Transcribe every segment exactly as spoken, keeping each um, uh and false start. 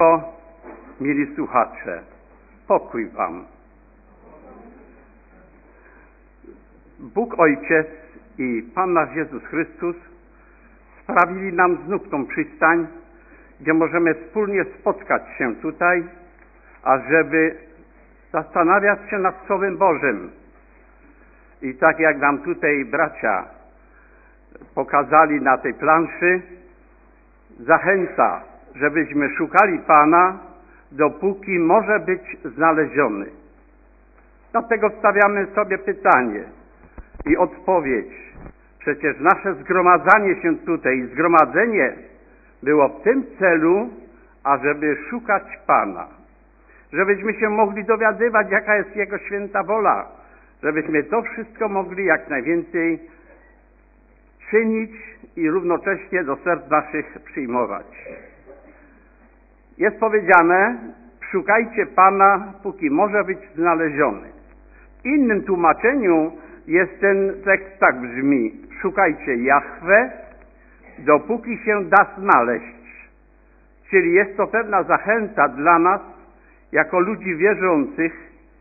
O, mili słuchacze, pokój wam. Bóg Ojciec i Pan nasz Jezus Chrystus sprawili nam znów tą przystań, gdzie możemy wspólnie spotkać się tutaj, ażeby zastanawiać się nad Słowem Bożym. I tak jak nam tutaj bracia pokazali na tej planszy, zachęca, żebyśmy szukali Pana, dopóki może być znaleziony. Dlatego stawiamy sobie pytanie i odpowiedź. Przecież nasze zgromadzanie się tutaj, zgromadzenie było w tym celu, ażeby szukać Pana. Żebyśmy się mogli dowiadywać, jaka jest Jego święta wola. Żebyśmy to wszystko mogli jak najwięcej czynić i równocześnie do serc naszych przyjmować. Jest powiedziane, szukajcie Pana, póki może być znaleziony. W innym tłumaczeniu jest ten tekst tak brzmi: szukajcie Jahwe, dopóki się da znaleźć. Czyli jest to pewna zachęta dla nas, jako ludzi wierzących,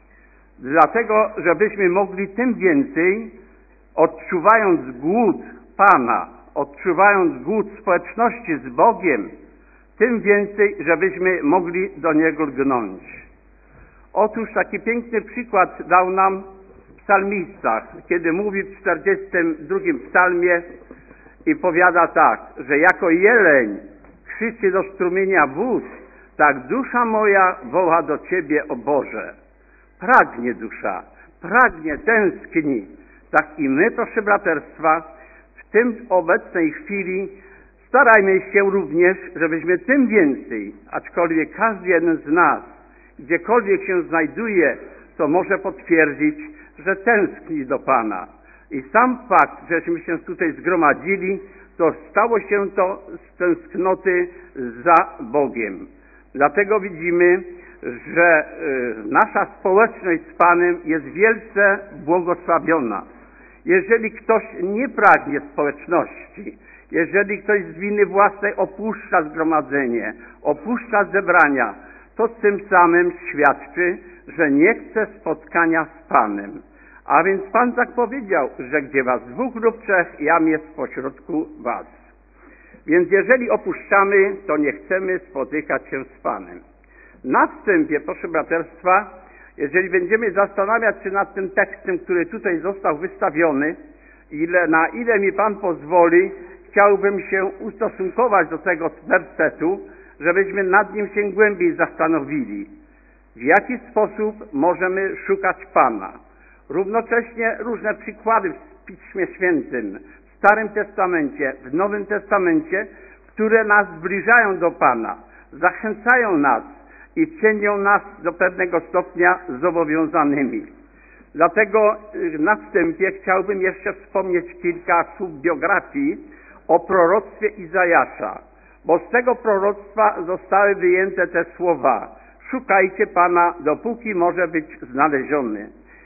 dlatego, żebyśmy mogli tym więcej, odczuwając głód Pana, odczuwając głód społeczności z Bogiem, tym więcej, żebyśmy mogli do Niego lgnąć. Otóż taki piękny przykład dał nam psalmista, kiedy mówi w czterdziestym drugim psalmie i powiada tak, że jako jeleń krzyczy do strumienia wód, tak dusza moja woła do Ciebie, o Boże. Pragnie dusza, pragnie, tęskni. Tak i my, proszę braterstwa, w tym obecnej chwili starajmy się również, żebyśmy tym więcej, aczkolwiek każdy jeden z nas, gdziekolwiek się znajduje, to może potwierdzić, że tęskni do Pana. I sam fakt, żeśmy się tutaj zgromadzili, to stało się to z tęsknoty za Bogiem. Dlatego widzimy, że y, nasza społeczność z Panem jest wielce błogosławiona. Jeżeli ktoś nie pragnie społeczności, jeżeli ktoś z winy własnej opuszcza zgromadzenie, opuszcza zebrania, to tym samym świadczy, że nie chce spotkania z Panem. A więc Pan tak powiedział, że gdzie was dwóch lub trzech, jam jest pośrodku was. Więc jeżeli opuszczamy, to nie chcemy spotykać się z Panem. Na wstępie, proszę braterstwa, jeżeli będziemy zastanawiać się nad tym tekstem, który tutaj został wystawiony, ile, na ile mi Pan pozwoli, chciałbym się ustosunkować do tego wersetu, żebyśmy nad nim się głębiej zastanowili. W jaki sposób możemy szukać Pana? Równocześnie różne przykłady w Piśmie Świętym, w Starym Testamencie, w Nowym Testamencie, które nas zbliżają do Pana, zachęcają nas i czynią nas do pewnego stopnia zobowiązanymi. Dlatego na wstępie chciałbym jeszcze wspomnieć kilka słów biografii o proroctwie Izajasza, bo z tego proroctwa zostały wyjęte te słowa: szukajcie Pana, dopóki może być znaleziony.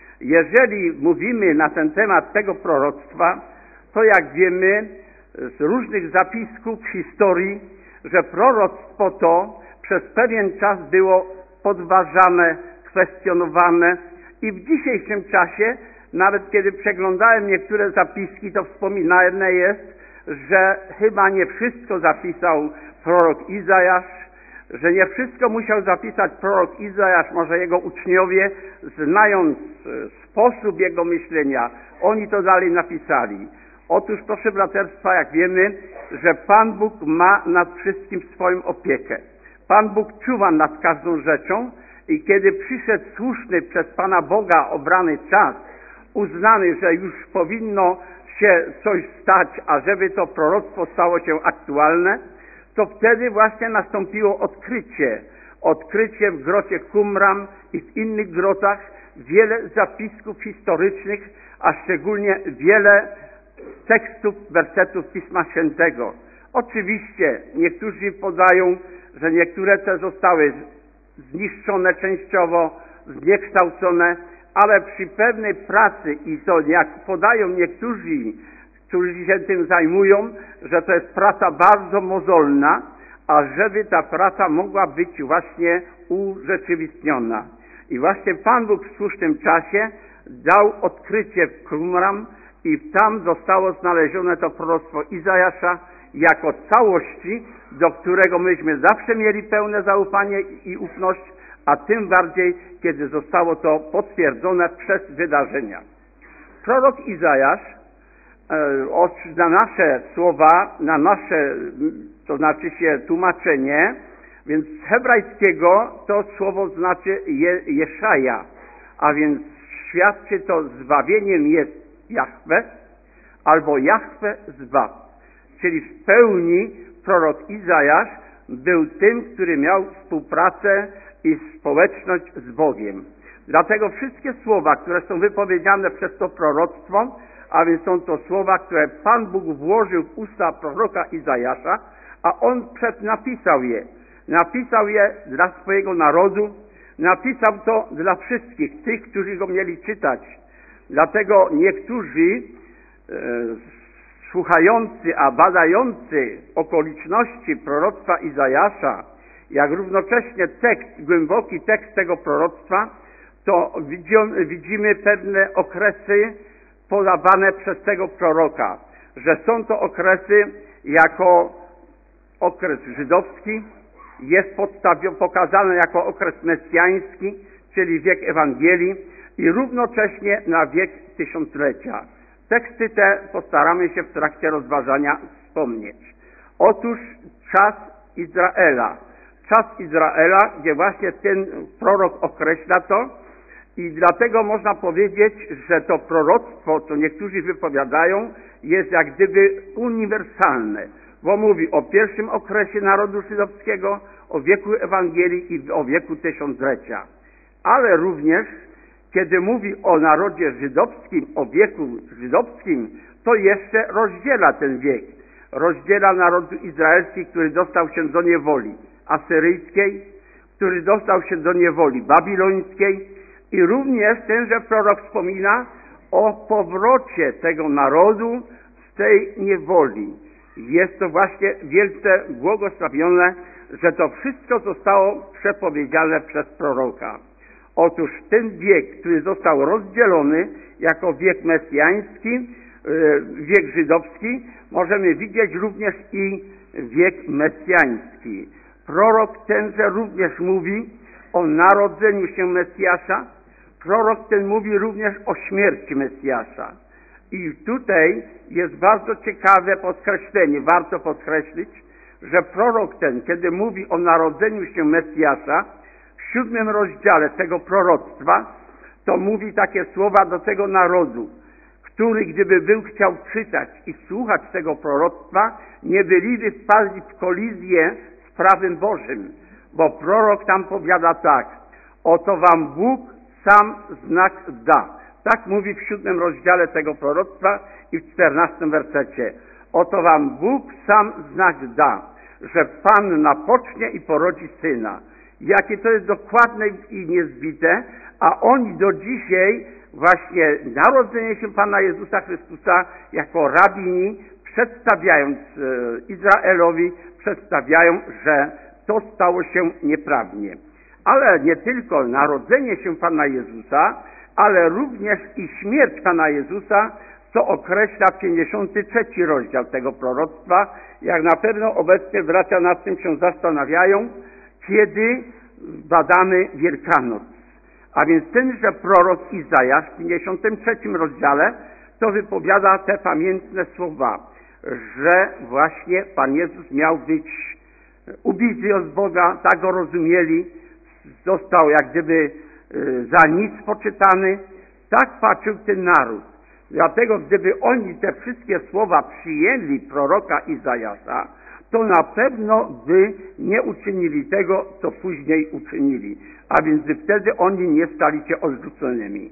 Jeżeli mówimy na ten temat tego proroctwa, to jak wiemy z różnych zapisków historii, że proroctwo to przez pewien czas było podważane, kwestionowane i w dzisiejszym czasie, nawet kiedy przeglądałem niektóre zapiski, to wspominane jest, że chyba nie wszystko zapisał prorok Izajasz, że nie wszystko musiał zapisać prorok Izajasz, może jego uczniowie, znając sposób jego myślenia, oni to dalej napisali. Otóż, proszę braterstwa, jak wiemy, że Pan Bóg ma nad wszystkim swoją opiekę. Pan Bóg czuwa nad każdą rzeczą i kiedy przyszedł słuszny przez Pana Boga obrany czas, uznany, że już powinno się coś stać, ażeby to proroctwo stało się aktualne, to wtedy właśnie nastąpiło odkrycie. Odkrycie w grocie Qumran i w innych grotach, wiele zapisków historycznych, a szczególnie wiele tekstów, wersetów Pisma Świętego. Oczywiście niektórzy podają, że niektóre te zostały zniszczone częściowo, zniekształcone, ale przy pewnej pracy, i to jak podają niektórzy, którzy się tym zajmują, że to jest praca bardzo mozolna, ażeby ta praca mogła być właśnie urzeczywistniona. I właśnie Pan Bóg w słusznym czasie dał odkrycie w Qumran i tam zostało znalezione to proroctwo Izajasza jako całości, do którego myśmy zawsze mieli pełne zaufanie i ufność, a tym bardziej, kiedy zostało to potwierdzone przez wydarzenia. Prorok Izajasz e, na nasze słowa, na nasze, to znaczy się tłumaczenie, więc z hebrajskiego to słowo znaczy je, Jeszaja, a więc świadczy to zbawieniem jest Jahwe albo Jahwe zbaw. Czyli w pełni prorok Izajasz był tym, który miał współpracę i społeczność z Bogiem. Dlatego wszystkie słowa, które są wypowiedziane przez to proroctwo, a więc są to słowa, które Pan Bóg włożył w usta proroka Izajasza, a on przed napisał je. Napisał je dla swojego narodu, napisał to dla wszystkich tych, którzy go mieli czytać. Dlatego niektórzy e, słuchający, a badający okoliczności proroctwa Izajasza, jak równocześnie tekst, głęboki tekst tego proroctwa, to widzimy, widzimy pewne okresy podawane przez tego proroka, że są to okresy jako okres żydowski, jest pokazany jako okres mesjański, czyli wiek Ewangelii i równocześnie na wiek tysiąclecia. Teksty te postaramy się w trakcie rozważania wspomnieć. Otóż czas Izraela. Czas Izraela, gdzie właśnie ten prorok określa to i dlatego można powiedzieć, że to proroctwo, co niektórzy wypowiadają, jest jak gdyby uniwersalne, bo mówi o pierwszym okresie narodu żydowskiego, o wieku Ewangelii i o wieku tysiąclecia. Ale również, kiedy mówi o narodzie żydowskim, o wieku żydowskim, to jeszcze rozdziela ten wiek. Rozdziela naród izraelski, który dostał się do niewoli asyryjskiej, który dostał się do niewoli babilońskiej i również tenże prorok wspomina o powrocie tego narodu z tej niewoli. Jest to właśnie wielce błogosławione, że to wszystko zostało przepowiedziane przez proroka. Otóż ten wiek, który został rozdzielony jako wiek mesjański, wiek żydowski, możemy widzieć również i wiek mesjański. Prorok tenże również mówi o narodzeniu się Mesjasza. Prorok ten mówi również o śmierci Mesjasza. I tutaj jest bardzo ciekawe podkreślenie, warto podkreślić, że prorok ten, kiedy mówi o narodzeniu się Mesjasza, w siódmym rozdziale tego proroctwa, to mówi takie słowa do tego narodu, który gdyby był chciał czytać i słuchać tego proroctwa, nie byliby wpadli w kolizję z prawem Bożym, bo prorok tam powiada tak: oto wam Bóg sam znak da. Tak mówi w siódmym rozdziale tego proroctwa i w czternastym wersecie. Oto wam Bóg sam znak da, że Panna pocznie i porodzi syna. Jakie to jest dokładne i niezbite, a oni do dzisiaj właśnie narodzenie się Pana Jezusa Chrystusa jako rabini, przedstawiając Izraelowi, przedstawiają, że to stało się nieprawnie. Ale nie tylko narodzenie się Pana Jezusa, ale również i śmierć Pana Jezusa, co określa pięćdziesiąty trzeci rozdział tego proroctwa, jak na pewno obecnie bracia nad tym się zastanawiają, kiedy badamy Wielkanoc. A więc tenże prorok Izajasz w pięćdziesiątym trzecim rozdziale to wypowiada te pamiętne słowa, że właśnie Pan Jezus miał być ubity od Boga, tak go rozumieli, został jak gdyby za nic poczytany, tak patrzył ten naród. Dlatego gdyby oni te wszystkie słowa przyjęli proroka Izajasza, to na pewno by nie uczynili tego, co później uczynili. A więc by wtedy oni nie stali się odrzuconymi.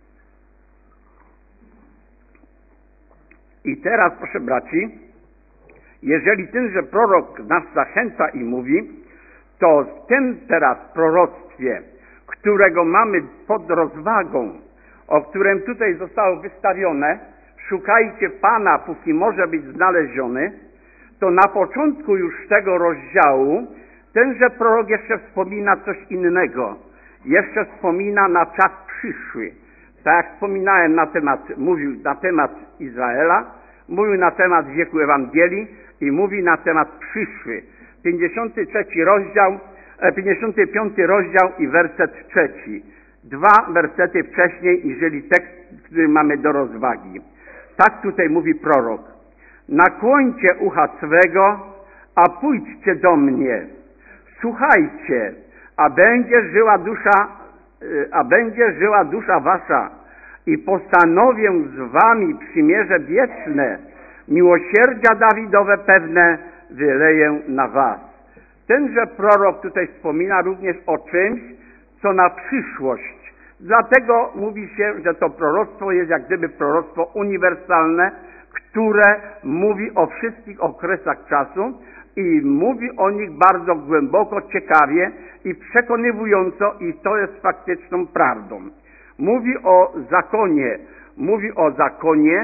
I teraz, proszę braci, jeżeli tenże prorok nas zachęca i mówi, to w tym teraz proroctwie, którego mamy pod rozwagą, o którym tutaj zostało wystawione, szukajcie Pana, póki może być znaleziony, to na początku już tego rozdziału tenże prorok jeszcze wspomina coś innego. Jeszcze wspomina na czas przyszły. Tak jak wspominałem na temat, mówił na temat Izraela, mówił na temat wieku Ewangelii i mówi na temat przyszły. pięćdziesiąty trzeci rozdział, pięćdziesiąty piąty rozdział i werset trzeci. Dwa wersety wcześniej, niżeli tekst, który mamy do rozwagi. Tak tutaj mówi prorok. Nakłońcie ucha swego, a pójdźcie do mnie. Słuchajcie, a będzie żyła dusza, a będzie żyła dusza wasza i postanowię z wami przymierze wieczne, miłosierdzia Dawidowe pewne wyleję na was. Tenże prorok tutaj wspomina również o czymś, co na przyszłość. Dlatego mówi się, że to proroctwo jest jak gdyby proroctwo uniwersalne, które mówi o wszystkich okresach czasu i mówi o nich bardzo głęboko, ciekawie i przekonywująco, i to jest faktyczną prawdą. Mówi o zakonie, mówi o zakonie,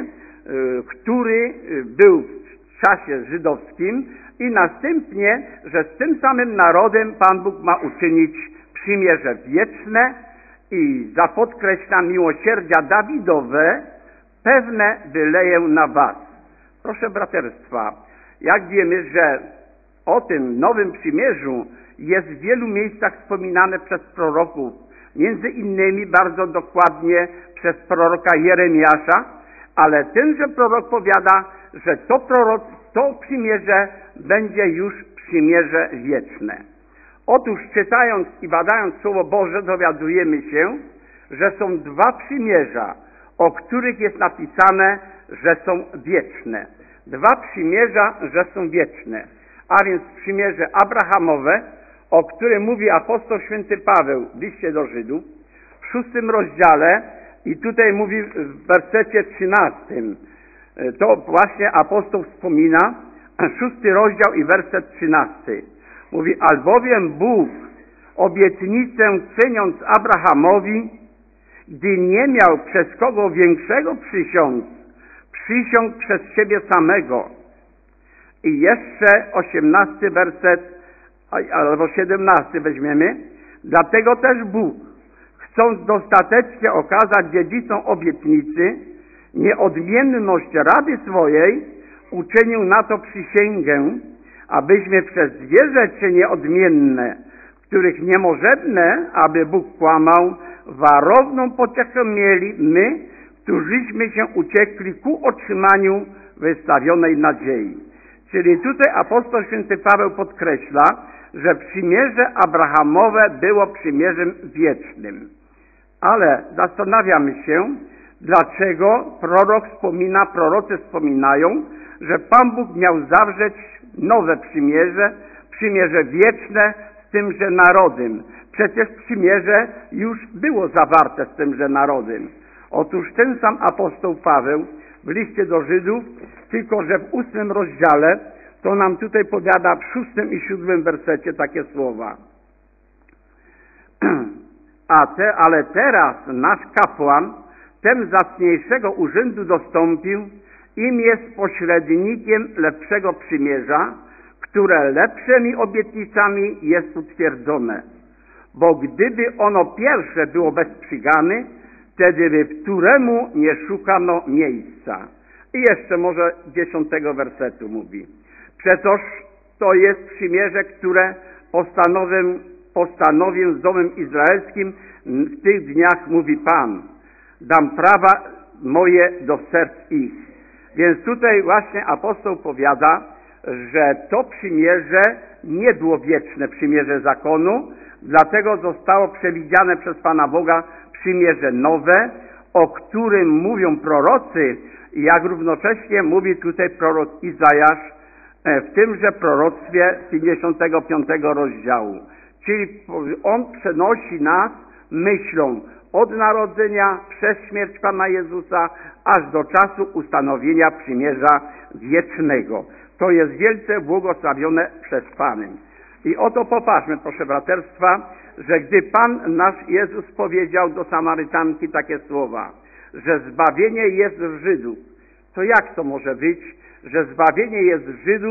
który był w czasie żydowskim i następnie, że z tym samym narodem Pan Bóg ma uczynić przymierze wieczne i za podkreśla miłosierdzia Dawidowe pewne wyleję na was. Proszę braterstwa, jak wiemy, że o tym nowym przymierzu jest w wielu miejscach wspominane przez proroków, między innymi bardzo dokładnie przez proroka Jeremiasza, ale tenże prorok powiada, że to, prorok, to przymierze będzie już przymierze wieczne. Otóż czytając i badając Słowo Boże dowiadujemy się, że są dwa przymierza, o których jest napisane, że są wieczne. Dwa przymierza, że są wieczne. A więc przymierze Abrahamowe, o którym mówi apostoł święty Paweł w liście do Żydów, w szóstym rozdziale i tutaj mówi w wersecie trzynastym. To właśnie apostoł wspomina, szósty rozdział i werset trzynasty. Mówi, albowiem Bóg obietnicę czyniąc Abrahamowi, gdy nie miał przez kogo większego przysiąc, przysiąg przez siebie samego. I jeszcze osiemnasty werset, albo siedemnasty weźmiemy. Dlatego też Bóg, chcąc dostatecznie okazać dziedzicom obietnicy nieodmienność rady swojej, uczynił na to przysięgę, abyśmy przez dwie rzeczy nieodmienne, których niemożebne, aby Bóg kłamał, warowną pociechę mieli my, którzyśmy się uciekli ku otrzymaniu wystawionej nadziei. Czyli tutaj apostoł święty Paweł podkreśla, że przymierze Abrahamowe było przymierzem wiecznym. Ale zastanawiamy się, dlaczego prorok wspomina, prorocy wspominają, że Pan Bóg miał zawrzeć nowe przymierze, przymierze wieczne z tymże narodem. Przecież przymierze już było zawarte z tymże narodem. Otóż ten sam apostoł Paweł w liście do Żydów, tylko że w ósmym rozdziale, to nam tutaj powiada w szóstym i siódmym wersecie takie słowa. A te, ale teraz nasz kapłan tem zacniejszego urzędu dostąpił, im jest pośrednikiem lepszego przymierza, które lepszymi obietnicami jest utwierdzone. Bo gdyby ono pierwsze było bez przygany, wtedy by któremu nie szukano miejsca. I jeszcze może dziesiątego wersetu mówi. Przecież to jest przymierze, które postanowię, postanowię z domem izraelskim w tych dniach, mówi Pan. Dam prawa moje do serc ich. Więc tutaj właśnie apostoł powiada, że to przymierze nie było wieczne, przymierze zakonu, dlatego zostało przewidziane przez Pana Boga przymierze nowe, o którym mówią prorocy, jak równocześnie mówi tutaj prorok Izajasz w tymże proroctwie pięćdziesiątego piątego rozdziału. Czyli on przenosi nas myślą od narodzenia przez śmierć Pana Jezusa aż do czasu ustanowienia przymierza wiecznego. To jest wielce błogosławione przez Panem. I oto popatrzmy, proszę braterstwa, że gdy Pan nasz Jezus powiedział do Samarytanki takie słowa, że zbawienie jest w Żydów, to jak to może być, że zbawienie jest w Żydów,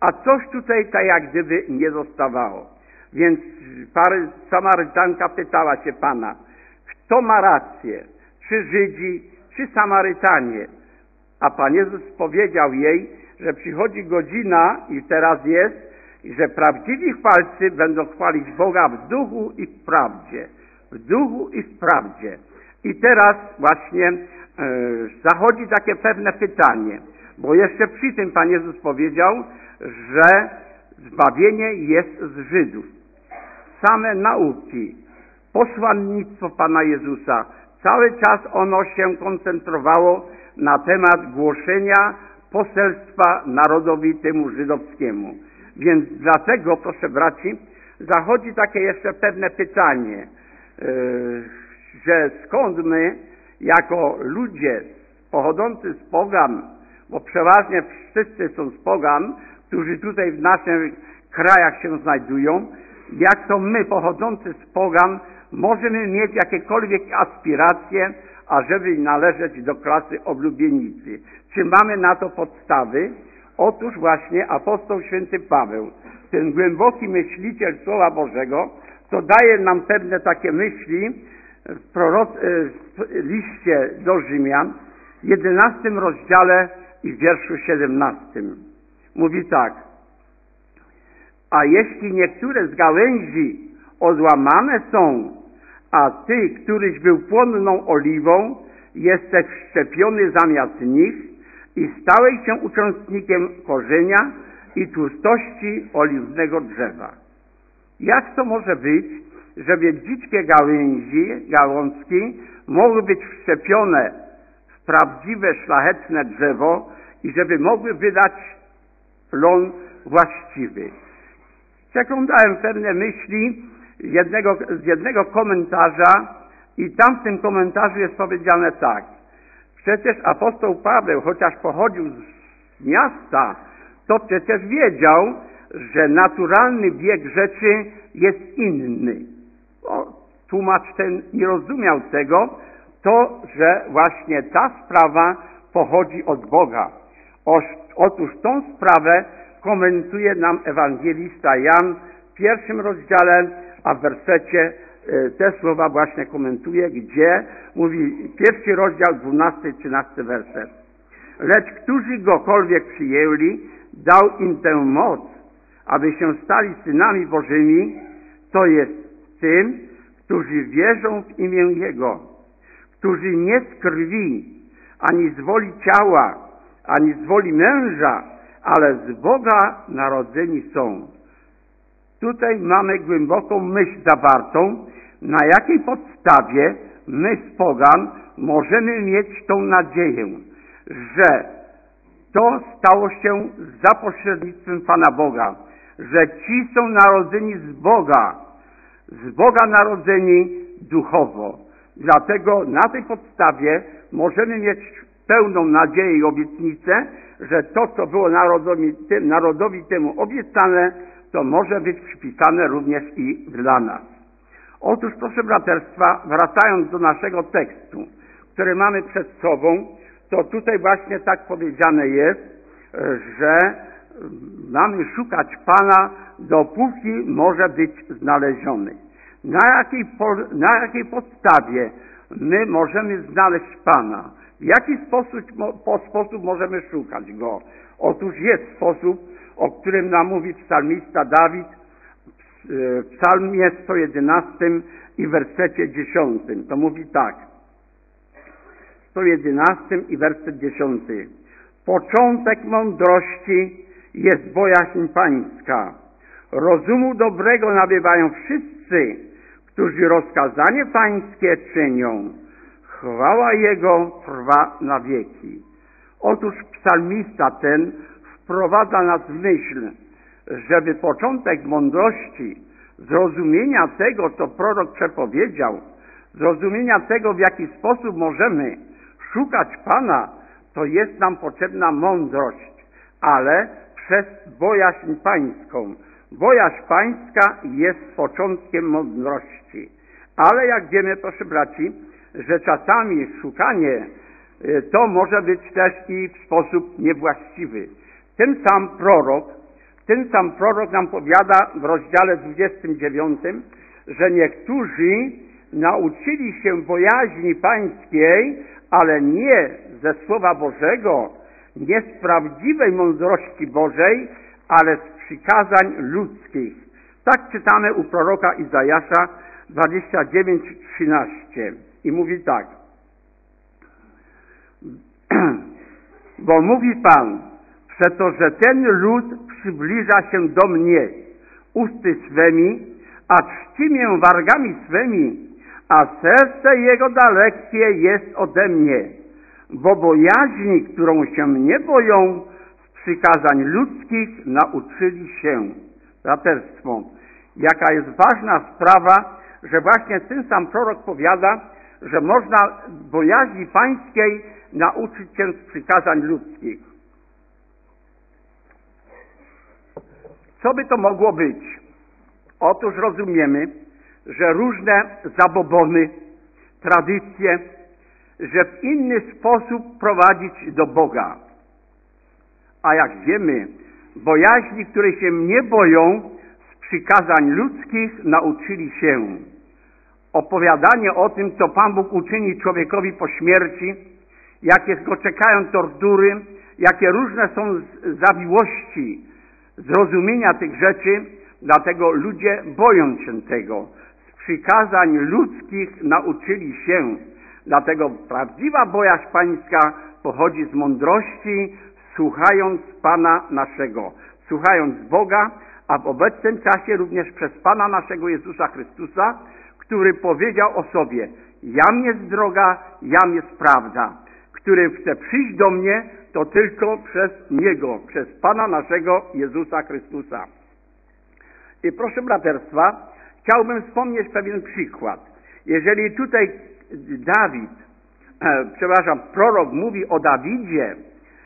a coś tutaj tak jak gdyby nie zostawało. Więc pary, Samarytanka pytała się Pana, kto ma rację, czy Żydzi, czy Samarytanie? A Pan Jezus powiedział jej, że przychodzi godzina i teraz jest, i że prawdziwi chwalcy będą chwalić Boga w duchu i w prawdzie. W duchu i w prawdzie. I teraz właśnie e, zachodzi takie pewne pytanie, bo jeszcze przy tym Pan Jezus powiedział, że zbawienie jest z Żydów. Same nauki, posłannictwo Pana Jezusa, cały czas ono się koncentrowało na temat głoszenia poselstwa narodowi temu żydowskiemu. Więc dlatego, proszę braci, zachodzi takie jeszcze pewne pytanie, yy, że skąd my, jako ludzie pochodzący z pogan, bo przeważnie wszyscy są z pogan, którzy tutaj w naszych krajach się znajdują, jak to my, pochodzący z pogan, możemy mieć jakiekolwiek aspiracje, ażeby należeć do klasy oblubienicy. Czy mamy na to podstawy? Otóż właśnie apostoł święty Paweł, ten głęboki myśliciel Słowa Bożego, to daje nam pewne takie myśli w, proroc- w liście do Rzymian, w jedenastym rozdziale i w wierszu siedemnastym. Mówi tak: a jeśli niektóre z gałęzi odłamane są, a ty, któryś był płonną oliwą, jesteś wszczepiony zamiast nich i stałeś się uczestnikiem korzenia i tłustości oliwnego drzewa. Jak to może być, żeby dzikie gałęzi, gałązki mogły być wszczepione w prawdziwe, szlachetne drzewo i żeby mogły wydać plon właściwy? Przeglądałem pewne myśli jednego, z jednego komentarza i tam w tym komentarzu jest powiedziane tak: przecież apostoł Paweł, chociaż pochodził z miasta, to przecież wiedział, że naturalny bieg rzeczy jest inny. O, tłumacz ten nie rozumiał tego, to, że właśnie ta sprawa pochodzi od Boga. Oż, otóż tą sprawę komentuje nam ewangelista Jan w pierwszym rozdziale, a w wersecie te słowa właśnie komentuje, gdzie mówi pierwszy rozdział, dwunasty i trzynasty werset. Lecz którzy gokolwiek przyjęli, dał im tę moc, aby się stali synami Bożymi, to jest tym, którzy wierzą w imię Jego, którzy nie z krwi, ani z woli ciała, ani z woli męża, ale z Boga narodzeni są. Tutaj mamy głęboką myśl zawartą, na jakiej podstawie my z pogan możemy mieć tą nadzieję, że to stało się za pośrednictwem Pana Boga, że ci są narodzeni z Boga, z Boga narodzeni duchowo. Dlatego na tej podstawie możemy mieć pełną nadzieję i obietnicę, że to, co było narodowi, tym, narodowi temu obiecane, to może być przypisane również i dla nas. Otóż, proszę braterstwa, wracając do naszego tekstu, który mamy przed sobą, to tutaj właśnie tak powiedziane jest, że mamy szukać Pana, dopóki może być znaleziony. Na jakiej, po, na jakiej podstawie my możemy znaleźć Pana? W jaki sposób, po sposób możemy szukać Go? Otóż jest sposób, o którym nam mówi psalmista Dawid w psalmie sto jedenastym i wersecie dziesiątym. To mówi tak. sto jedenastym i werset dziesiąty. Początek mądrości jest bojaźń pańska. Rozumu dobrego nabywają wszyscy, którzy rozkazanie pańskie czynią. Chwała Jego trwa na wieki. Otóż psalmista ten wprowadza nas w myśl, żeby początek mądrości, zrozumienia tego, co prorok przepowiedział, zrozumienia tego, w jaki sposób możemy szukać Pana, to jest nam potrzebna mądrość, ale przez bojaźń pańską. Bojaźń pańska jest początkiem mądrości. Ale jak wiemy, proszę braci, że czasami szukanie to może być też i w sposób niewłaściwy. Ten sam prorok ten sam prorok nam powiada w rozdziale dwudziestym dziewiątym, że niektórzy nauczyli się bojaźni pańskiej, ale nie ze Słowa Bożego, nie z prawdziwej mądrości Bożej, ale z przykazań ludzkich. Tak czytamy u proroka Izajasza dwadzieścia dziewięć trzynaście i mówi tak. Bo mówi Pan, przeto, że ten lud przybliża się do mnie usty swymi, a czci mię wargami swymi, a serce jego dalekie jest ode mnie, bo bojaźni, którą się nie boją, z przykazań ludzkich nauczyli się. Braterstwo, jaka jest ważna sprawa, że właśnie ten sam prorok powiada, że można bojaźni pańskiej nauczyć się z przykazań ludzkich. Co by to mogło być? Otóż rozumiemy, że różne zabobony, tradycje, że w inny sposób prowadzić do Boga. A jak wiemy, bojaźni, której się nie boją, z przykazań ludzkich nauczyli się. Opowiadanie o tym, co Pan Bóg uczyni człowiekowi po śmierci, jakie go czekają tortury, jakie różne są zawiłości zrozumienia tych rzeczy, dlatego ludzie boją się tego. Z przykazań ludzkich nauczyli się. Dlatego prawdziwa bojaźń pańska pochodzi z mądrości, słuchając Pana naszego, słuchając Boga, a w obecnym czasie również przez Pana naszego Jezusa Chrystusa, który powiedział o sobie: jam jest droga, jam jest prawda. Który chce przyjść do mnie, to tylko przez Niego, przez Pana naszego Jezusa Chrystusa. I proszę braterstwa, chciałbym wspomnieć pewien przykład. Jeżeli tutaj Dawid, e, przepraszam, prorok mówi o Dawidzie, e,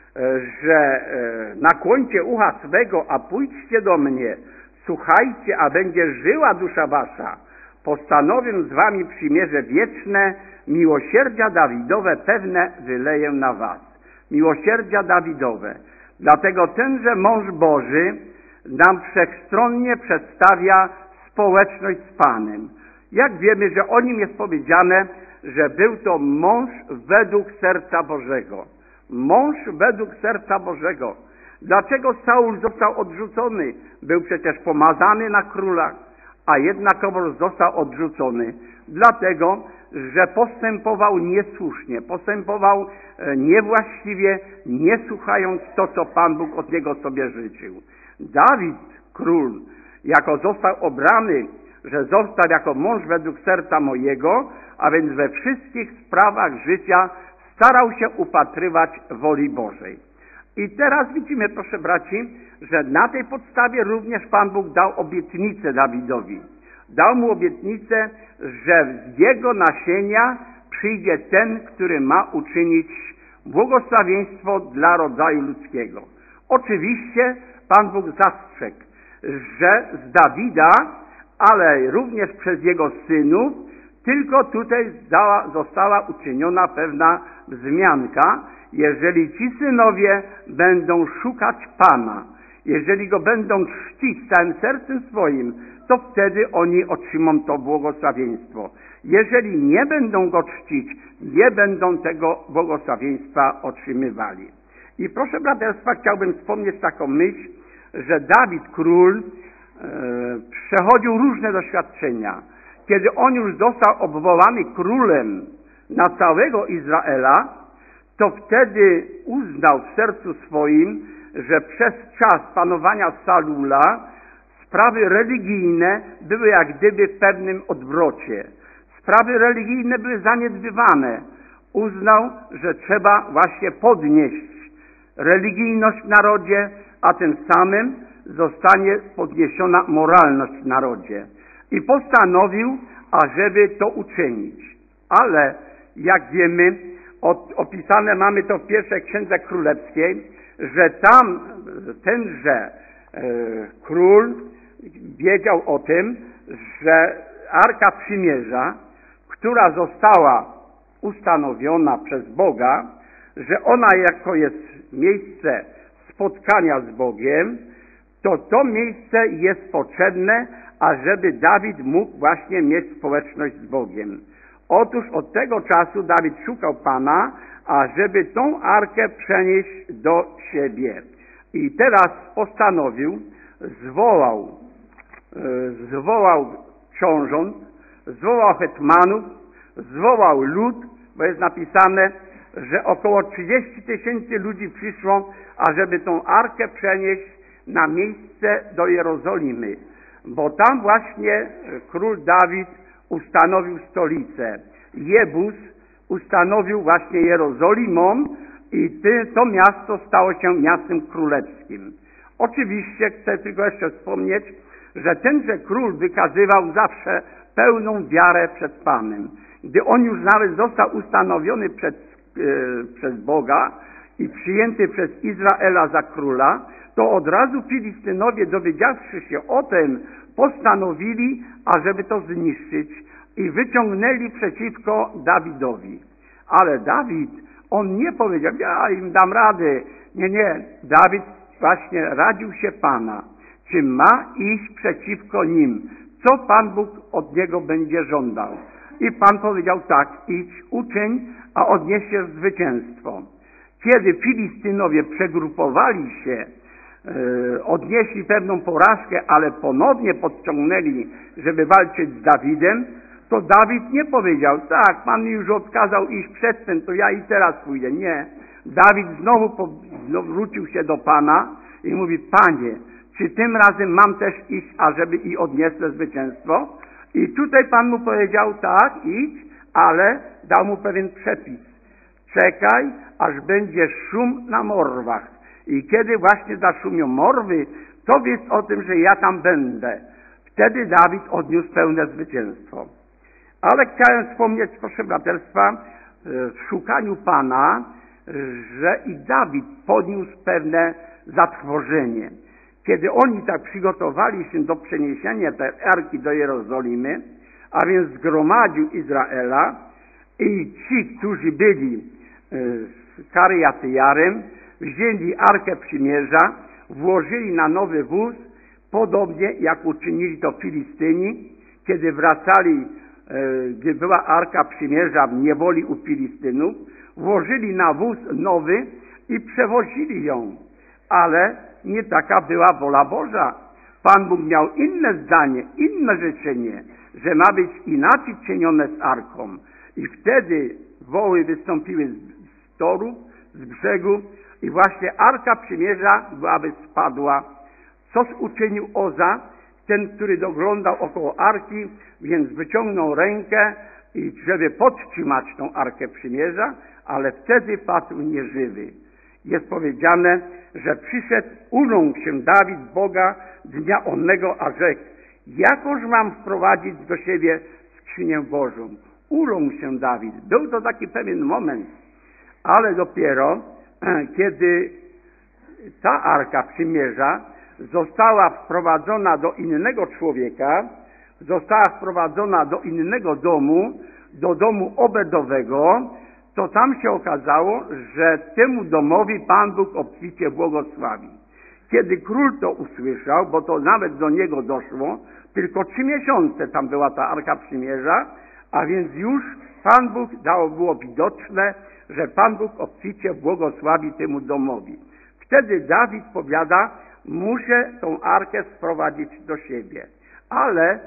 że e, nakłońcie ucha swego, a pójdźcie do mnie, słuchajcie, a będzie żyła dusza wasza. Postanowię z wami przymierze wieczne, miłosierdzia Dawidowe pewne wyleję na was. Miłosierdzia Dawidowe. Dlatego tenże mąż Boży nam wszechstronnie przedstawia społeczność z Panem. Jak wiemy, że o nim jest powiedziane, że był to mąż według serca Bożego. Mąż według serca Bożego. Dlaczego Saul został odrzucony? Był przecież pomazany na króla, a jednakowoż został odrzucony. Dlatego, że postępował niesłusznie, postępował niewłaściwie, nie słuchając to, co Pan Bóg od niego sobie życzył. Dawid, król, jako został obrany, że został jako mąż według serca mojego, a więc we wszystkich sprawach życia starał się upatrywać woli Bożej. I teraz widzimy, proszę braci, że na tej podstawie również Pan Bóg dał obietnicę Dawidowi. Dał mu obietnicę, że z jego nasienia przyjdzie ten, który ma uczynić błogosławieństwo dla rodzaju ludzkiego. Oczywiście Pan Bóg zastrzegł, że z Dawida, ale również przez jego synów, tylko tutaj została uczyniona pewna wzmianka, jeżeli ci synowie będą szukać Pana, jeżeli Go będą czcić całym sercem swoim, to wtedy oni otrzymają to błogosławieństwo. Jeżeli nie będą Go czcić, nie będą tego błogosławieństwa otrzymywali. I proszę braterstwa, chciałbym wspomnieć taką myśl, że Dawid, król, e, przechodził różne doświadczenia. Kiedy on już został obwołany królem na całego Izraela, to wtedy uznał w sercu swoim, że przez czas panowania Saula sprawy religijne były jak gdyby w pewnym odwrocie. Sprawy religijne były zaniedbywane. Uznał, że trzeba właśnie podnieść religijność w narodzie, a tym samym zostanie podniesiona moralność w narodzie. I postanowił, ażeby to uczynić. Ale, jak wiemy, opisane mamy to w pierwszej Księdze Królewskiej, że tam tenże e, król wiedział o tym, że Arka Przymierza, która została ustanowiona przez Boga, że ona jako jest miejsce spotkania z Bogiem, to to miejsce jest potrzebne, ażeby Dawid mógł właśnie mieć społeczność z Bogiem. Otóż od tego czasu Dawid szukał Pana, ażeby tą arkę przenieść do siebie. I teraz postanowił, zwołał, zwołał książąt, zwołał hetmanów, zwołał lud, bo jest napisane, że około trzydzieści tysięcy ludzi przyszło, ażeby tą arkę przenieść na miejsce do Jerozolimy, bo tam właśnie król Dawid ustanowił stolicę. Jebus ustanowił właśnie Jerozolimą i ty, to miasto stało się miastem królewskim. Oczywiście chcę tylko jeszcze wspomnieć, że tenże król wykazywał zawsze pełną wiarę przed Panem. Gdy on już nawet został ustanowiony przed, e, przez Boga i przyjęty przez Izraela za króla, to od razu Filistynowie, dowiedziawszy się o tym, postanowili, ażeby to zniszczyć i wyciągnęli przeciwko Dawidowi. Ale Dawid, on nie powiedział, ja im dam rady. Nie, nie. Dawid właśnie radził się Pana, czy ma iść przeciwko nim, co Pan Bóg od niego będzie żądał. I Pan powiedział tak, idź, uczyń, a odniesiesz zwycięstwo. Kiedy Filistynowie przegrupowali się, yy, odnieśli pewną porażkę, ale ponownie podciągnęli, żeby walczyć z Dawidem, to Dawid nie powiedział, tak, Pan mi już odkazał iść przedtem, to ja i teraz pójdę. Nie. Dawid znowu, po, znowu wrócił się do Pana i mówi, Panie, czy tym razem mam też iść, ażeby i odniosę zwycięstwo? I tutaj Pan mu powiedział, tak, idź, ale dał mu pewien przepis. Czekaj, aż będzie szum na morwach. I kiedy właśnie zaszumią morwy, to wiedz o tym, że ja tam będę. Wtedy Dawid odniósł pełne zwycięstwo. Ale chciałem wspomnieć, proszę braterstwa, w szukaniu Pana, że i Dawid podniósł pewne zatrwożenie. Kiedy oni tak przygotowali się do przeniesienia tej arki do Jerozolimy, a więc zgromadził Izraela i ci, którzy byli z Kariatyjarem, wzięli Arkę Przymierza, włożyli na nowy wóz, podobnie jak uczynili to Filistyni, kiedy wracali, gdy była Arka Przymierza w niewoli u Filistynów, włożyli na wóz nowy i przewozili ją. Ale nie taka była wola Boża. Pan Bóg miał inne zdanie, inne życzenie, że ma być inaczej czynione z Arką. I wtedy woły wystąpiły z toru, z brzegu i właśnie Arka Przymierza byłaby spadła. Coż uczynił Oza, ten, który doglądał około Arki, więc wyciągnął rękę, i żeby podtrzymać tą Arkę Przymierza, ale wtedy padł nieżywy. Jest powiedziane, że przyszedł, uląkł się Dawid Boga dnia onnego, a rzekł, jakoż mam wprowadzić do siebie skrzynię Bożą. Uląkł się Dawid. Był to taki pewien moment, ale dopiero kiedy ta Arka Przymierza została wprowadzona do innego człowieka, została wprowadzona do innego domu, do domu Obedowego, to tam się okazało, że temu domowi Pan Bóg obficie błogosławi. Kiedy król to usłyszał, bo to nawet do niego doszło, tylko trzy miesiące tam była ta Arka Przymierza, a więc już Pan Bóg dało, było widoczne, że Pan Bóg obficie błogosławi temu domowi. Wtedy Dawid powiada, muszę tą Arkę sprowadzić do siebie. Ale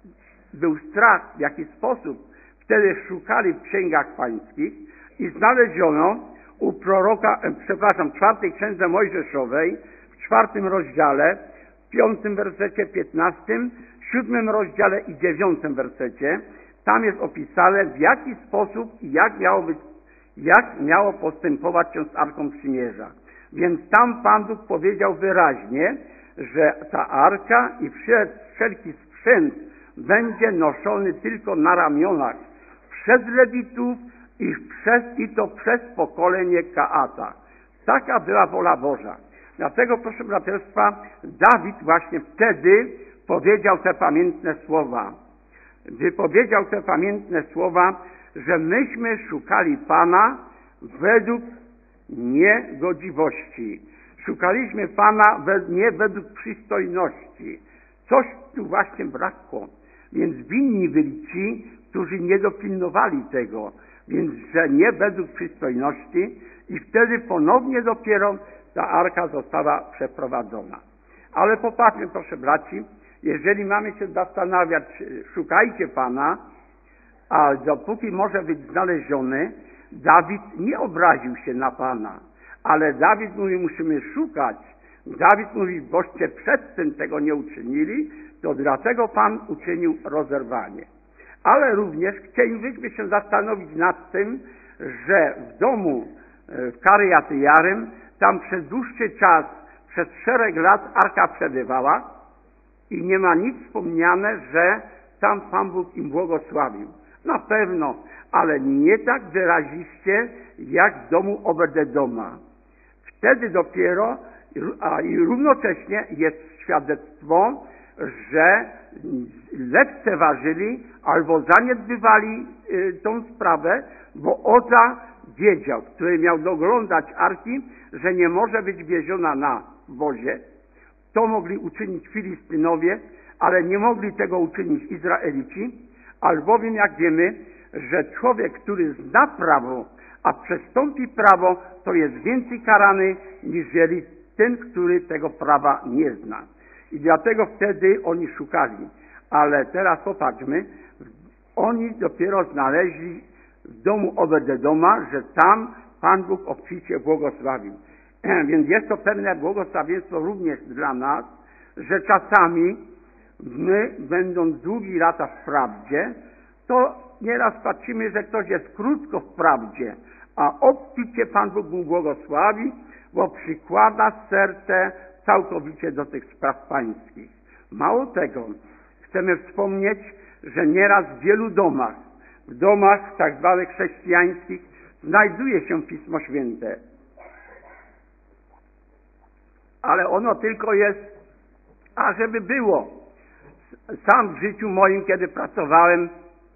był strach, w jaki sposób. Wtedy szukali w księgach pańskich i znaleziono u proroka, przepraszam, w czwartej księdze Mojżeszowej, w czwartym rozdziale, w piątym wersecie, piętnastym, siódmym rozdziale i dziewiątym wersecie, tam jest opisane, w jaki sposób i jak miało być, jak miało postępować się z Arką Przymierza. Więc tam Pan Bóg powiedział wyraźnie, że ta Arka i wszelki sprzęt będzie noszony tylko na ramionach przez Lewitów i, przez, i to przez pokolenie Kaata. Taka była wola Boża. Dlatego, proszę braterstwa, Dawid właśnie wtedy powiedział te pamiętne słowa. Wypowiedział te pamiętne słowa, że myśmy szukali Pana według niegodziwości. Szukaliśmy Pana nie według przystojności. Coś tu właśnie brakło. Więc winni byli ci, którzy nie dopilnowali tego. Więc, że nie według przystojności i wtedy ponownie dopiero ta arka została przeprowadzona. Ale popatrzmy, proszę braci, jeżeli mamy się zastanawiać, szukajcie Pana, a dopóki może być znaleziony, Dawid nie obraził się na Pana, ale Dawid mówi, musimy szukać. Dawid mówi, boście przedtem tego nie uczynili, to dlatego Pan uczynił rozerwanie. Ale również chcielibyśmy się zastanowić nad tym, że w domu w Karyat Jarym tam przez dłuższy czas, przez szereg lat arka przebywała i nie ma nic wspomniane, że tam Pan Bóg im błogosławił. Na pewno, ale nie tak wyraziście jak w domu Obed-Edoma. Wtedy dopiero, a i równocześnie jest świadectwo, że lekceważyli albo zaniedbywali y, tą sprawę, bo Oza wiedział, który miał doglądać arki, że nie może być wieziona na wozie. To mogli uczynić Filistynowie, ale nie mogli tego uczynić Izraelici, albowiem jak wiemy, że człowiek, który zna prawo, a przestąpi prawo, to jest więcej karany, niżeli ten, który tego prawa nie zna. I dlatego wtedy oni szukali. Ale teraz popatrzmy, oni dopiero znaleźli w domu Obed-Edoma, że tam Pan Bóg obficie błogosławił. Więc jest to pewne błogosławieństwo również dla nas, że czasami my, będąc długi lata w prawdzie, to nieraz patrzymy, że ktoś jest krótko w prawdzie, a obficie Pan Bóg mu błogosławi, bo przykłada serce całkowicie do tych spraw pańskich. Mało tego, chcemy wspomnieć, że nieraz w wielu domach, w domach tak zwanych chrześcijańskich znajduje się Pismo Święte. Ale ono tylko jest, ażeby było. Sam w życiu moim, kiedy pracowałem,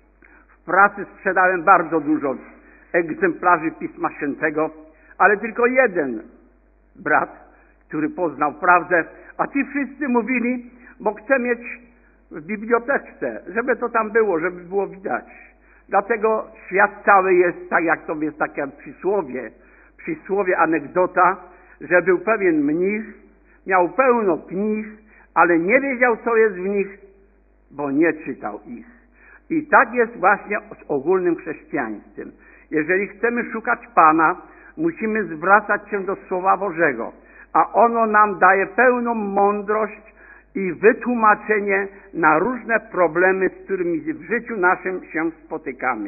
w pracy sprzedałem bardzo dużo egzemplarzy Pisma Świętego, ale tylko jeden brat, który poznał prawdę, a ci wszyscy mówili, bo chcę mieć w bibliotece, żeby to tam było, żeby było widać. Dlatego świat cały jest tak, jak to jest takie przysłowie, przysłowie anegdota, że był pewien mnich, miał pełno knih, ale nie wiedział, co jest w nich, bo nie czytał ich. I tak jest właśnie z ogólnym chrześcijaństwem. Jeżeli chcemy szukać Pana, musimy zwracać się do Słowa Bożego, a ono nam daje pełną mądrość i wytłumaczenie na różne problemy, z którymi w życiu naszym się spotykamy.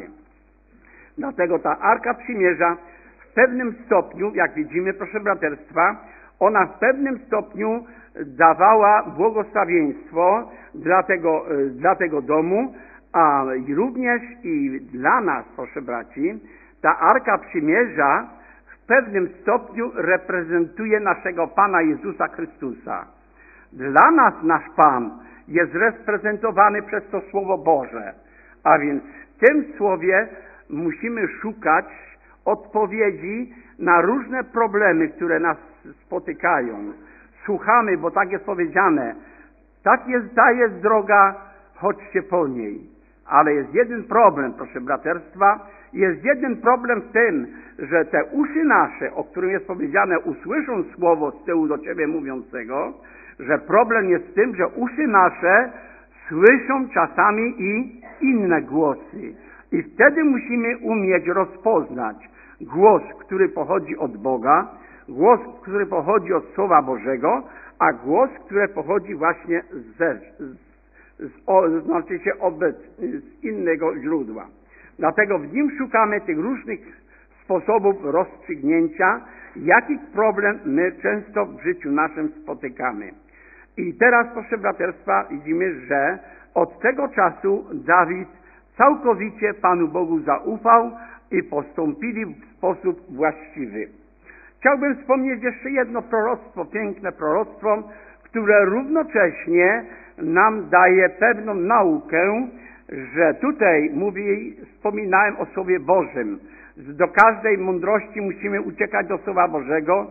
Dlatego ta Arka Przymierza w pewnym stopniu, jak widzimy, proszę braterstwa, ona w pewnym stopniu dawała błogosławieństwo dla tego, dla tego domu, a również i dla nas, proszę braci, ta Arka Przymierza w pewnym stopniu reprezentuje naszego Pana Jezusa Chrystusa. Dla nas nasz Pan jest reprezentowany przez to Słowo Boże, a więc w tym Słowie musimy szukać odpowiedzi na różne problemy, które nas spotykają. Słuchamy, bo tak jest powiedziane, tak jest, ta jest droga, chodźcie po niej. Ale jest jeden problem, proszę braterstwa, jest jeden problem w tym, że te uszy nasze, o którym jest powiedziane, usłyszą słowo z tyłu do Ciebie mówiącego, że problem jest w tym, że uszy nasze słyszą czasami i inne głosy. I wtedy musimy umieć rozpoznać głos, który pochodzi od Boga, głos, który pochodzi od Słowa Bożego, a głos, który pochodzi właśnie z, z, z, o, znaczy się obec, z innego źródła. Dlatego w nim szukamy tych różnych sposobów rozstrzygnięcia, jaki problem my często w życiu naszym spotykamy. I teraz, proszę braterstwa, widzimy, że od tego czasu Dawid całkowicie Panu Bogu zaufał i postąpili w sposób właściwy. Chciałbym wspomnieć jeszcze jedno proroctwo, piękne proroctwo, które równocześnie nam daje pewną naukę, że tutaj mówi, wspominałem o Słowie Bożym. Do każdej mądrości musimy uciekać do Słowa Bożego.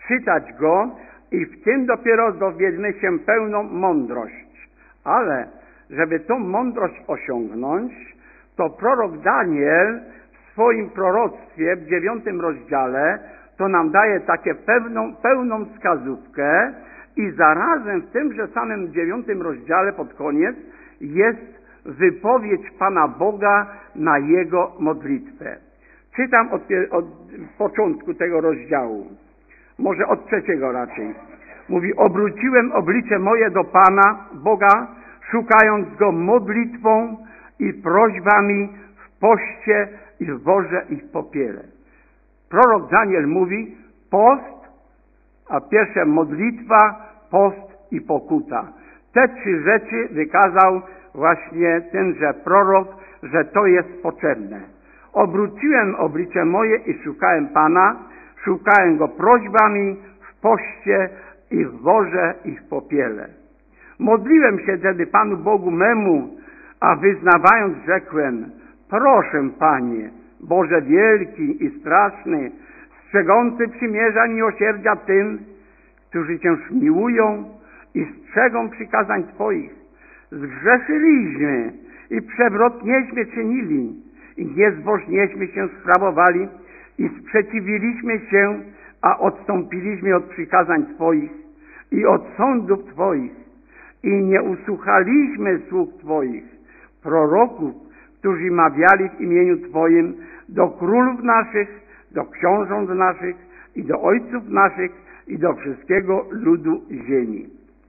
czytać go i w tym dopiero dowiemy się pełną mądrość. Ale żeby tą mądrość osiągnąć, to prorok Daniel w swoim proroctwie w dziewiątym rozdziale to nam daje takie pewną, pełną wskazówkę i zarazem w tymże samym dziewiątym rozdziale pod koniec jest wypowiedź Pana Boga na jego modlitwę. Czytam od, od początku tego rozdziału, może od trzeciego raczej. Mówi: obróciłem oblicze moje do Pana Boga, szukając Go modlitwą i prośbami w poście i w worze i w popiele. Prorok Daniel mówi post, a pierwsze modlitwa, post i pokuta. Te trzy rzeczy wykazał właśnie tenże prorok, że to jest potrzebne. Obróciłem oblicze moje i szukałem Pana, szukałem Go prośbami w poście i w worze i w popiele. Modliłem się wtedy Panu Bogu memu, a wyznawając rzekłem: proszę, Panie, Boże wielki i straszny, strzegący przymierza miłosierdzia tym, którzy Cię miłują i strzegą przykazań Twoich. Zgrzeszyliśmy i przewrotnieśmy czynili i niezbożnieśmy się sprawowali i sprzeciwiliśmy się, a odstąpiliśmy od przykazań Twoich i od sądów Twoich i nie usłuchaliśmy słów Twoich, proroków, którzy mawiali w imieniu Twoim do królów naszych, do książąt naszych i do ojców naszych i do wszystkiego ludu ziemi.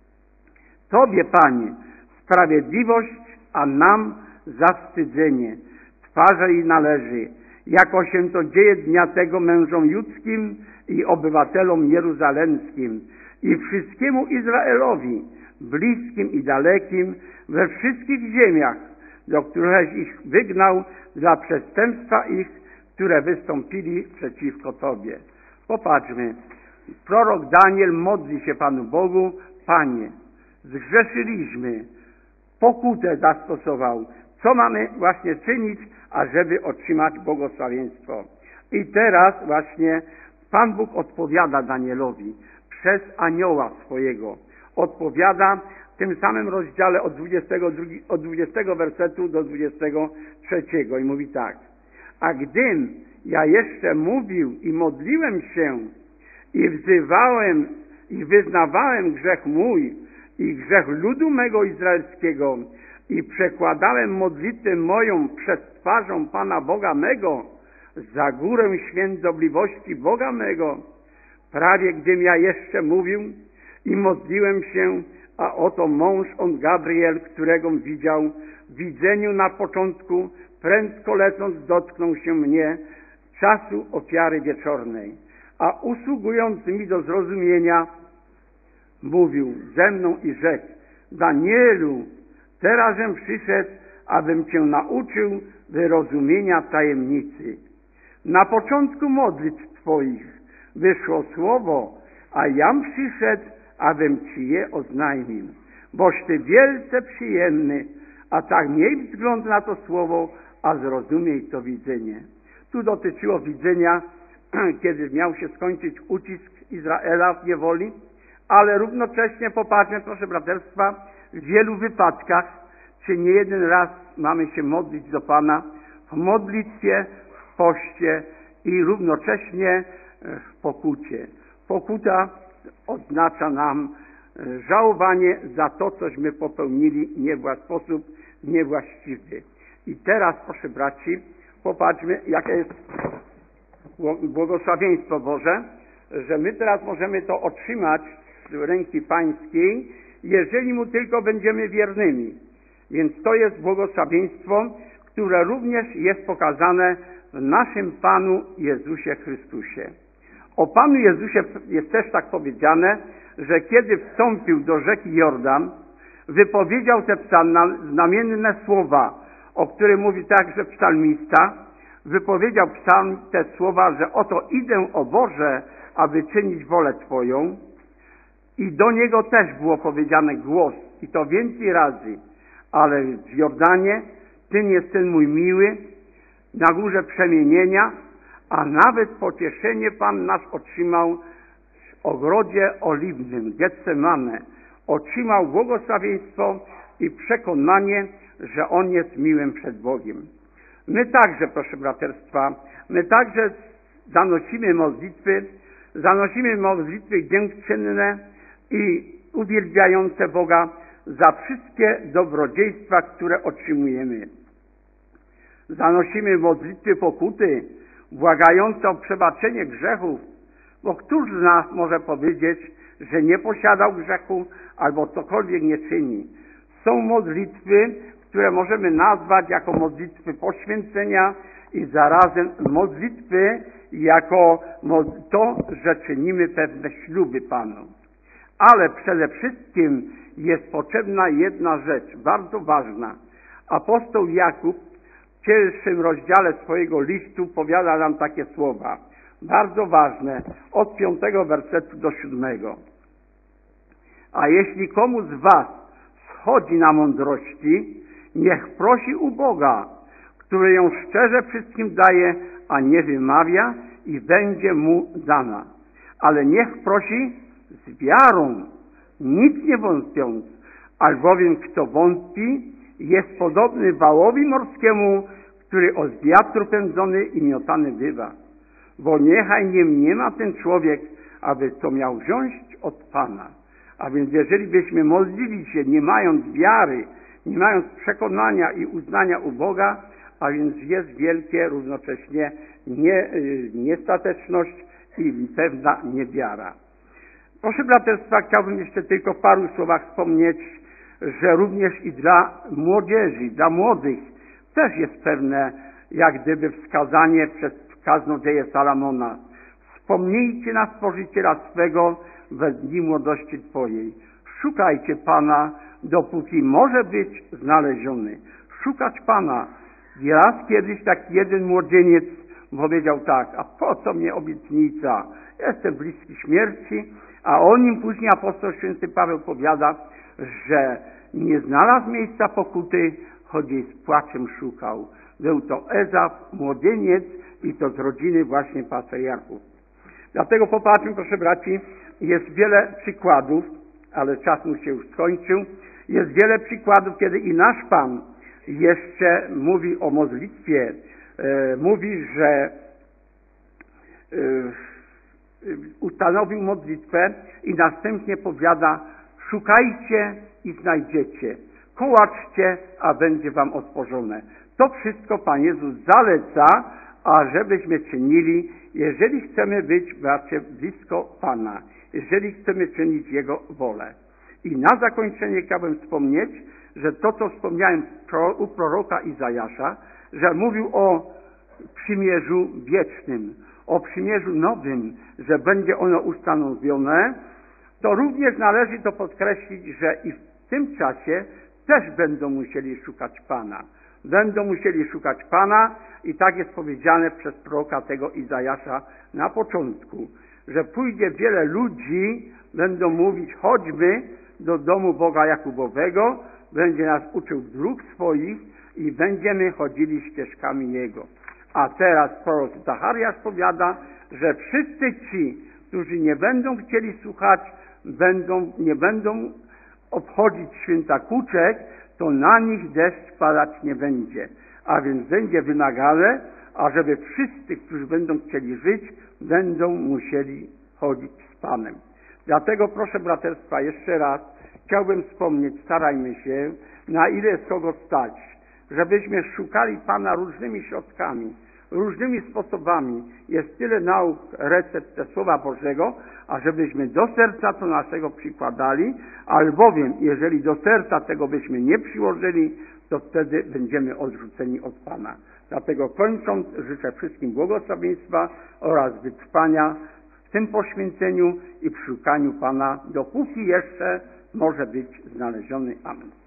Tobie, Panie, sprawiedliwość, a nam zawstydzenie. Twarze jej należy, jako się to dzieje dnia tego mężom judzkim i obywatelom jeruzalemskim i wszystkiemu Izraelowi, bliskim i dalekim, we wszystkich ziemiach, do których ich wygnał dla przestępstwa ich, które wystąpili przeciwko Tobie. Popatrzmy, prorok Daniel modli się Panu Bogu: Panie, zgrzeszyliśmy, pokutę zastosował. Co mamy właśnie czynić, ażeby otrzymać błogosławieństwo? I teraz właśnie Pan Bóg odpowiada Danielowi przez anioła swojego. Odpowiada w tym samym rozdziale od dwudziestego, drugiego, od dwudziestego wersetu do dwudziestego trzeciego i mówi tak: a gdym ja jeszcze mówił i modliłem się i wzywałem i wyznawałem grzech mój i grzech ludu mego izraelskiego i przekładałem modlitwę moją przed twarzą Pana Boga mego za górę świętobliwości Boga mego, prawie gdym ja jeszcze mówił i modliłem się, a oto mąż on Gabriel, którego widział w widzeniu na początku, prędko lecąc dotknął się mnie czasu ofiary wieczornej, a usługując mi do zrozumienia mówił ze mną i rzekł: Danielu, terazem przyszedł, abym Cię nauczył wyrozumienia tajemnicy. Na początku modlitw Twoich wyszło słowo, a jam przyszedł, abym Ci je oznajmił. Boś Ty wielce przyjemny, a tak miej wzgląd na to słowo, a zrozumiej to widzenie. Tu dotyczyło widzenia, kiedy miał się skończyć ucisk Izraela w niewoli, ale równocześnie popatrzmy, proszę braterstwa, w wielu wypadkach, czy nie jeden raz mamy się modlić do Pana w modlitwie, w poście i równocześnie w pokucie. Pokuta oznacza nam żałowanie za to, cośmy popełnili nie w sposób niewłaściwy. I teraz, proszę braci, popatrzmy, jakie jest błogosławieństwo Boże, że my teraz możemy to otrzymać z ręki Pańskiej, jeżeli Mu tylko będziemy wiernymi. Więc to jest błogosławieństwo, które również jest pokazane w naszym Panu Jezusie Chrystusie. O Panu Jezusie jest też tak powiedziane, że kiedy wstąpił do rzeki Jordan, wypowiedział te znamienne słowa, o których mówi także psalmista, wypowiedział psalm te słowa, że oto idę, o Boże, aby czynić wolę Twoją. I do Niego też było powiedziane głos, i to więcej razy, ale w Jordanie, Tym jest ten mój miły, na górze przemienienia, a nawet pocieszenie Pan nasz otrzymał ogrodzie oliwnym Getsemane otrzymał błogosławieństwo i przekonanie, że on jest miłym przed Bogiem. My także, proszę braterstwa, my także zanosimy modlitwy, zanosimy modlitwy dziękczynne i uwielbiające Boga za wszystkie dobrodziejstwa, które otrzymujemy. Zanosimy modlitwy pokuty, błagające o przebaczenie grzechów, bo któż z nas może powiedzieć, że nie posiadał grzechu albo cokolwiek nie czyni. Są modlitwy, które możemy nazwać jako modlitwy poświęcenia i zarazem modlitwy jako to, że czynimy pewne śluby Panu. Ale przede wszystkim jest potrzebna jedna rzecz, bardzo ważna. Apostoł Jakub w pierwszym rozdziale swojego listu powiada nam takie słowa, bardzo ważne, od piątego wersetu do siódmego. A jeśli komu z was schodzi na mądrości, niech prosi u Boga, który ją szczerze wszystkim daje, a nie wymawia, i będzie mu dana. Ale niech prosi z wiarą, nic nie wątpiąc, albowiem kto wątpi, jest podobny wałowi morskiemu, który od wiatru pędzony i miotany bywa. Bo niechaj nie mniema ten człowiek, aby to miał wziąć od Pana. A więc jeżeli byśmy modlili się, nie mając wiary, nie mając przekonania i uznania u Boga, a więc jest wielkie równocześnie nie, niestateczność i pewna niewiara. Proszę braterstwa, chciałbym jeszcze tylko w paru słowach wspomnieć, że również i dla młodzieży, dla młodych też jest pewne, jak gdyby wskazanie przez kaznodzieję Salomona. Wspomnijcie na Stworzyciela swego we dni młodości Twojej. Szukajcie Pana, dopóki może być znaleziony. Szukać Pana. I raz kiedyś taki jeden młodzieniec powiedział tak, a po co mnie obietnica? Jestem bliski śmierci, a o nim później apostoł święty Paweł powiada, że nie znalazł miejsca pokuty, choć jej z płaczem szukał. Był to Ezaf, młodzieniec i to z rodziny właśnie patriarchów. Dlatego popatrzmy, proszę braci, jest wiele przykładów, ale czas mu się już skończył. Jest wiele przykładów, kiedy i nasz Pan jeszcze mówi o modlitwie, e, mówi, że e, ustanowił modlitwę i następnie powiada: szukajcie i znajdziecie, kołaczcie, a będzie wam otworzone. To wszystko Pan Jezus zaleca, ażebyśmy czynili, jeżeli chcemy być, bracie, blisko Pana, jeżeli chcemy czynić Jego wolę. I na zakończenie chciałbym wspomnieć, że to, co wspomniałem u proroka Izajasza, że mówił o przymierzu wiecznym, o przymierzu nowym, że będzie ono ustanowione, to również należy to podkreślić, że i w tym czasie też będą musieli szukać Pana. Będą musieli szukać Pana i tak jest powiedziane przez proroka tego Izajasza na początku, że pójdzie wiele ludzi, będą mówić: chodźmy do domu Boga Jakubowego, będzie nas uczył dróg swoich i będziemy chodzili ścieżkami Jego. A teraz prorok Zachariasz powiada, że wszyscy ci, którzy nie będą chcieli słuchać, będą, nie będą obchodzić święta kuczek, to na nich deszcz padać nie będzie. A więc będzie wymagane, ażeby wszyscy, którzy będą chcieli żyć, będą musieli chodzić z Panem. Dlatego proszę braterstwa, jeszcze raz chciałbym wspomnieć, starajmy się, na ile jest kogo stać, żebyśmy szukali Pana różnymi środkami, różnymi sposobami. Jest tyle nauk, recept ze Słowa Bożego, ażebyśmy do serca to naszego przykładali, albowiem jeżeli do serca tego byśmy nie przyłożyli, to wtedy będziemy odrzuceni od Pana. Dlatego kończąc, życzę wszystkim błogosławieństwa oraz wytrwania w tym poświęceniu i w szukaniu Pana, dopóki jeszcze może być znaleziony. Amen.